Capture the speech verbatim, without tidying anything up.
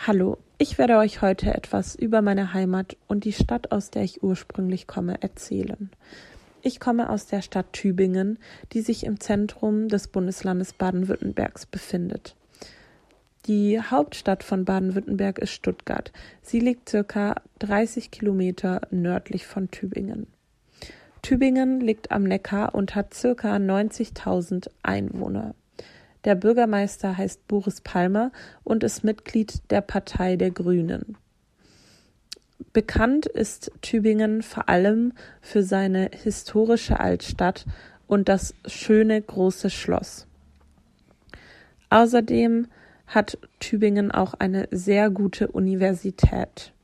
Hallo, ich werde euch heute etwas über meine Heimat und die Stadt, aus der ich ursprünglich komme, erzählen. Ich komme aus der Stadt Tübingen, die sich im Zentrum des Bundeslandes Baden-Württembergs befindet. Die Hauptstadt von Baden-Württemberg ist Stuttgart. Sie liegt circa dreißig Kilometer nördlich von Tübingen. Tübingen liegt am Neckar und hat circa neunzigtausend Einwohner. Der Bürgermeister heißt Boris Palmer und ist Mitglied der Partei der Grünen. Bekannt ist Tübingen vor allem für seine historische Altstadt und das schöne große Schloss. Außerdem hat Tübingen auch eine sehr gute Universität.